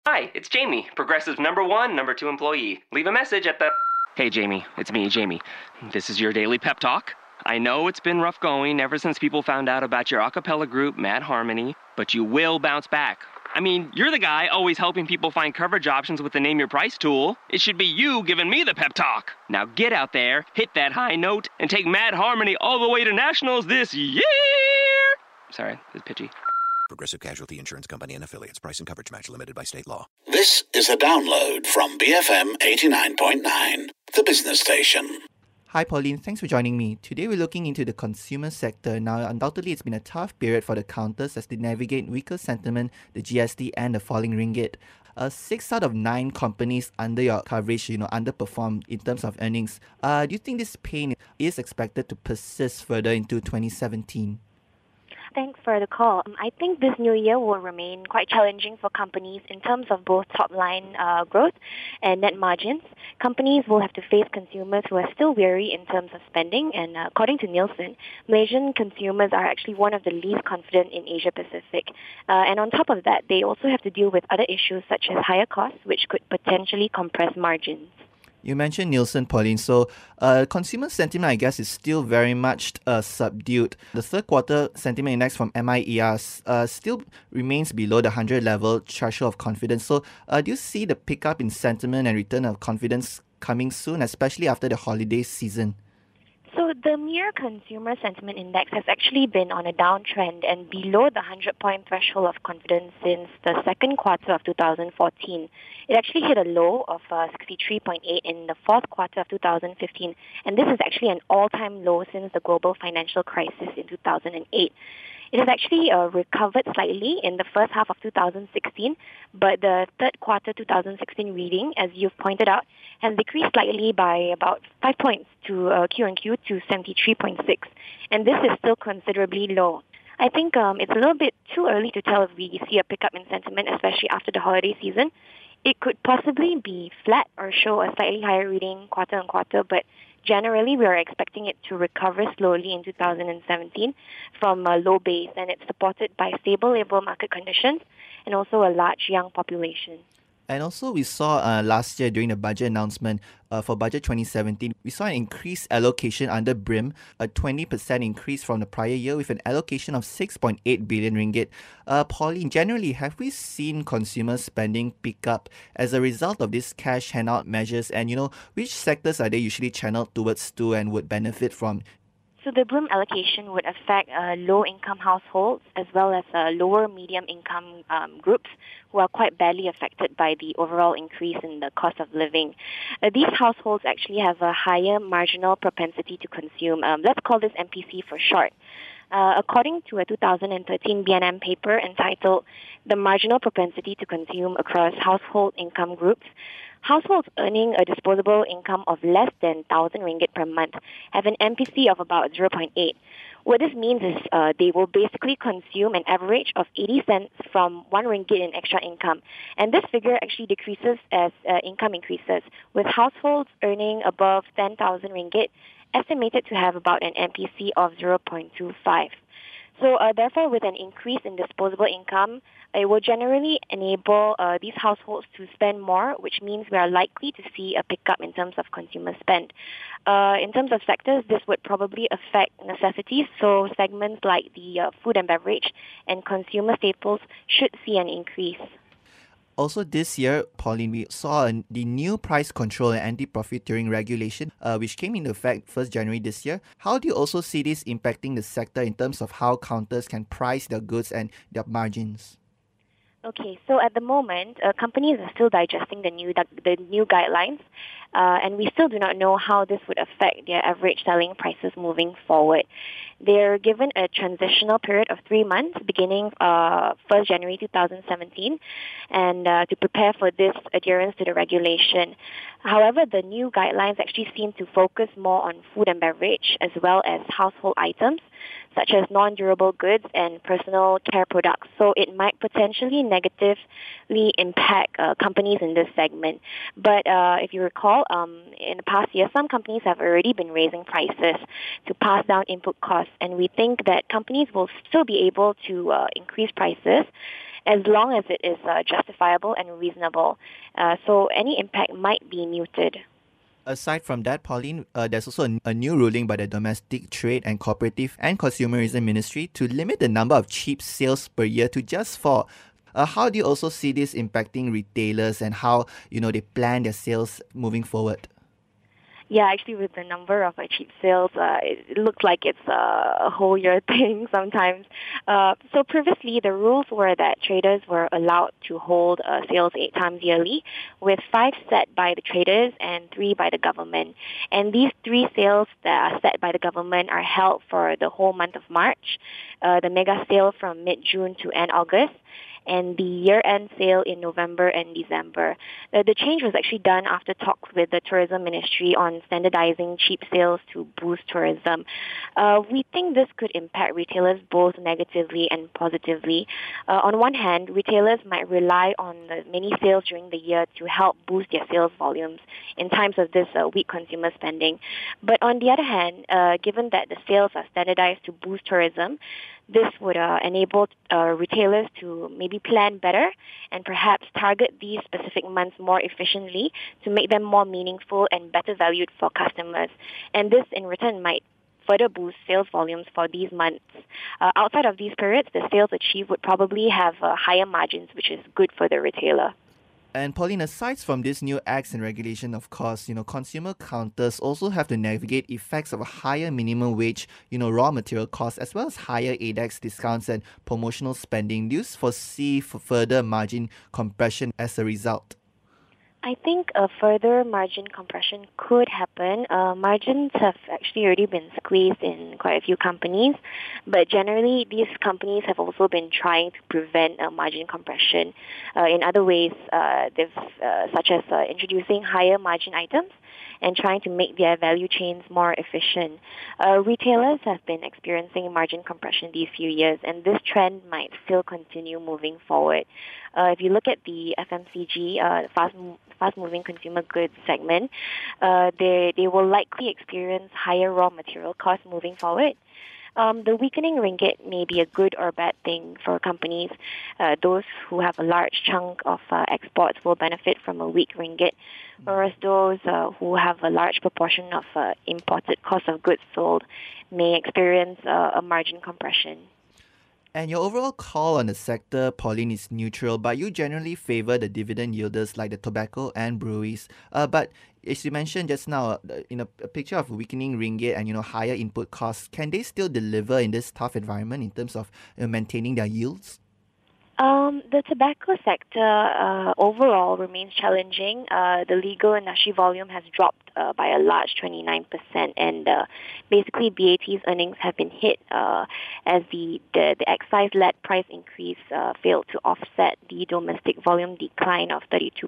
Hi, it's Jamie, Progressive number one, number two employee. Leave a message at the. Hey, Jamie, it's me, Jamie. This is your daily pep talk. I know it's been rough going ever since people found out about your a cappella group, Mad Harmony, but you will bounce back. I mean, you're the guy always helping people find coverage options with the Name Your Price tool. It should be you giving me the pep talk. Now get out there, hit that high note, and take Mad Harmony all the way to nationals this year! Sorry, it's pitchy. Progressive Casualty Insurance Company and Affiliates. Price and coverage match limited by state law. This is a download from BFM 89.9, the business station. Hi Pauline, thanks for joining me. Today we're looking into the consumer sector. Now, undoubtedly it's been a tough period for the counters as they navigate weaker sentiment, the GST and the falling ringgit. 6 out of 9 companies under your coverage, underperformed in terms of earnings. Do you think this pain is expected to persist further into 2017? Thanks for the call. I think this new year will remain quite challenging for companies in terms of both top-line growth and net margins. Companies will have to face consumers who are still wary in terms of spending, and according to Nielsen, Malaysian consumers are actually one of the least confident in Asia-Pacific. And on top of that, they also have to deal with other issues such as higher costs, which could potentially compress margins. You mentioned Nielsen, Pauline. So consumer sentiment, I guess, is still very much subdued. The third quarter sentiment index from MIER still remains below the 100 level threshold of confidence. So do you see the pickup in sentiment and return of confidence coming soon, especially after the holiday season? So the mere consumer sentiment index has actually been on a downtrend and below the 100-point threshold of confidence since the second quarter of 2014. It actually hit a low of 63.8 in the fourth quarter of 2015, and this is actually an all-time low since the global financial crisis in 2008. It has actually recovered slightly in the first half of 2016, but the third quarter 2016 reading, as you've pointed out, has decreased slightly by about 5 points to Q&Q to 73.6, and this is still considerably low. I think it's a little bit too early to tell if we see a pickup in sentiment, especially after the holiday season. It could possibly be flat or show a slightly higher reading quarter on quarter, but generally we are expecting it to recover slowly in 2017 from a low base, and it's supported by stable labor market conditions and also a large young population. And also we saw last year during the budget announcement for budget 2017, we saw an increased allocation under BRIM, a 20% increase from the prior year with an allocation of 6.8 billion ringgit. Pauline, generally, have we seen consumer spending pick up as a result of these cash handout measures? And, which sectors are they usually channeled towards to and would benefit from? So the BRIM allocation would affect low-income households as well as lower medium-income groups who are quite badly affected by the overall increase in the cost of living. These households actually have a higher marginal propensity to consume. Let's call this MPC for short. According to a 2013 BNM paper entitled The Marginal Propensity to Consume Across Household Income Groups, households earning a disposable income of less than 1,000 ringgit per month have an MPC of about 0.8. What this means is they will basically consume an average of 80 cents from 1 ringgit in extra income. And this figure actually decreases as income increases, with households earning above 10,000 ringgit estimated to have about an MPC of 0.25. So therefore, with an increase in disposable income, it will generally enable these households to spend more, which means we are likely to see a pickup in terms of consumer spend. In terms of sectors, this would probably affect necessities, so segments like the food and beverage and consumer staples should see an increase. Also this year, Pauline, we saw the new price control and anti-profiteering regulation, which came into effect 1st January this year. How do you also see this impacting the sector in terms of how counters can price their goods and their margins? Okay, so at the moment, companies are still digesting the new guidelines, and we still do not know how this would affect their average selling prices moving forward. They're given a transitional period of 3 months beginning 1st January 2017 and to prepare for this adherence to the regulation. However, the new guidelines actually seem to focus more on food and beverage as well as household items such as non-durable goods and personal care products. So it might potentially negatively impact companies in this segment. But if you recall, in the past year, some companies have already been raising prices to pass down input costs, and we think that companies will still be able to increase prices as long as it is justifiable and reasonable. So any impact might be muted. Aside from that, Pauline, there's also a new ruling by the Domestic Trade and Cooperative and Consumerism Ministry to limit the number of cheap sales per year to just 4. How do you also see this impacting retailers and how they plan their sales moving forward? Yeah, actually, with the number of cheap sales, it looks like it's a whole year thing sometimes. So previously, the rules were that traders were allowed to hold sales 8 times yearly, with 5 set by the traders and 3 by the government. And these 3 sales that are set by the government are held for the whole month of March, the mega sale from mid-June to end August, and the year-end sale in November and December. The change was actually done after talks with the Tourism Ministry on standardizing cheap sales to boost tourism. We think this could impact retailers both negatively and positively. On one hand, retailers might rely on the many sales during the year to help boost their sales volumes in times of this weak consumer spending. But on the other hand, given that the sales are standardized to boost tourism, this would enable retailers to maybe plan better and perhaps target these specific months more efficiently to make them more meaningful and better valued for customers. And this, in return, might further boost sales volumes for these months. Outside of these periods, the sales achieved would probably have higher margins, which is good for the retailer. And Pauline, aside from these new acts and regulation, of course, consumer counters also have to navigate effects of a higher minimum wage, raw material costs, as well as higher ADEX discounts and promotional spending. Do you foresee further margin compression as a result? I think a further margin compression could happen. Margins have actually already been squeezed in quite a few companies, but generally these companies have also been trying to prevent margin compression in other ways, such as introducing higher margin items and trying to make their value chains more efficient. Retailers have been experiencing margin compression these few years, and this trend might still continue moving forward. If you look at the FMCG, fast-moving consumer goods segment, they will likely experience higher raw material costs moving forward. The weakening ringgit may be a good or bad thing for companies. Those who have a large chunk of exports will benefit from a weak ringgit, whereas those who have a large proportion of imported cost of goods sold may experience a margin compression. And your overall call on the sector, Pauline, is neutral, but you generally favor the dividend yielders like the tobacco and breweries. But as you mentioned just now, in a picture of weakening ringgit and higher input costs, can they still deliver in this tough environment in terms of maintaining their yields? The tobacco sector overall remains challenging. The legal industry volume has dropped by a large 29%, and basically BAT's earnings have been hit as the excise-led price increase failed to offset the domestic volume decline of 32%.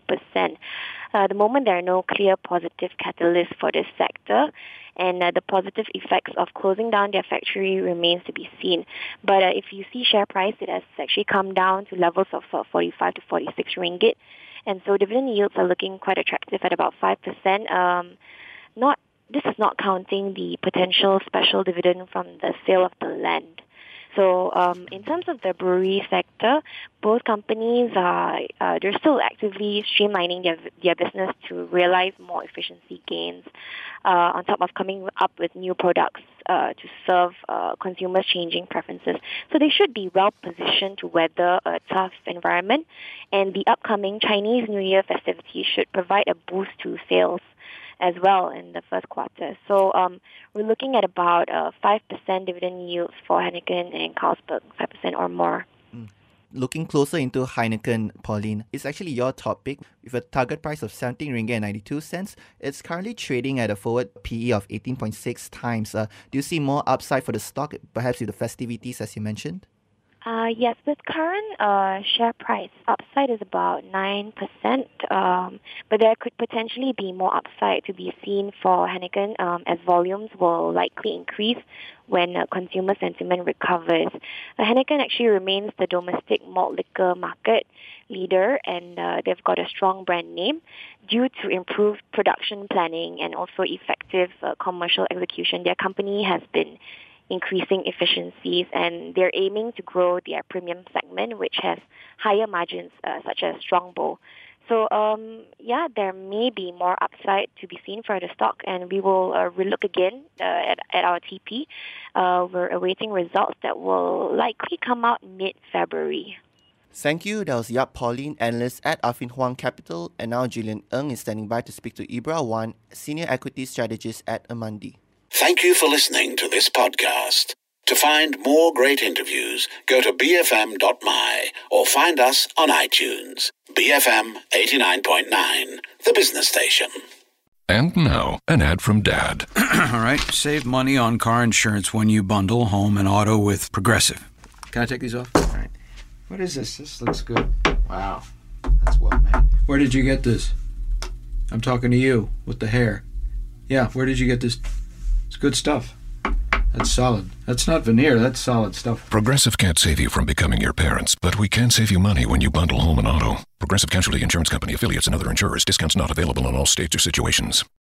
The moment there are no clear positive catalysts for this sector, and the positive effects of closing down their factory remains to be seen. But if you see share price, it has actually come down to levels of 45 to 46 ringgit, and so dividend yields are looking quite attractive at about 5%. This is not counting the potential special dividend from the sale of the land. So in terms of the brewery sector, both companies they're still actively streamlining their business to realize more efficiency gains on top of coming up with new products to serve consumers' changing preferences. So they should be well positioned to weather a tough environment, and the upcoming Chinese New Year festivities should provide a boost to sales as well in the first quarter. So we're looking at about 5% dividend yields for Heineken and Carlsberg, 5% or more. Looking closer into Heineken, Pauline, it's actually your topic. With a target price of 17 ringgit and 92 cents, it's currently trading at a forward PE of 18.6 times. Do you see more upside for the stock, perhaps with the festivities as you mentioned? Yes, with current share price, upside is about 9%, but there could potentially be more upside to be seen for Heineken as volumes will likely increase when consumer sentiment recovers. Heineken actually remains the domestic malt liquor market leader, and they've got a strong brand name due to improved production planning and also effective commercial execution. Their company has been increasing efficiencies, and they're aiming to grow their premium segment, which has higher margins, such as Strongbow. So, there may be more upside to be seen for the stock, and we will relook again at our TP. We're awaiting results that will likely come out mid-February. Thank you. That was Yap Pauline, analyst at Affin Hwang Capital, and now Gillian Ng is standing by to speak to Ibra Wan, senior equity strategist at Amandi. Thank you for listening to this podcast. To find more great interviews, go to bfm.my or find us on iTunes. BFM 89.9, the business station. And now, an ad from Dad. All right, save money on car insurance when you bundle home and auto with Progressive. Can I take these off? All right. What is this? This looks good. Wow, that's well made. Where did you get this? I'm talking to you with the hair. Yeah, where did you get this? It's good stuff. That's solid. That's not veneer, that's solid stuff. Progressive can't save you from becoming your parents, but we can save you money when you bundle home and auto. Progressive Casualty Insurance Company, affiliates, and other insurers. Discounts not available in all states or situations.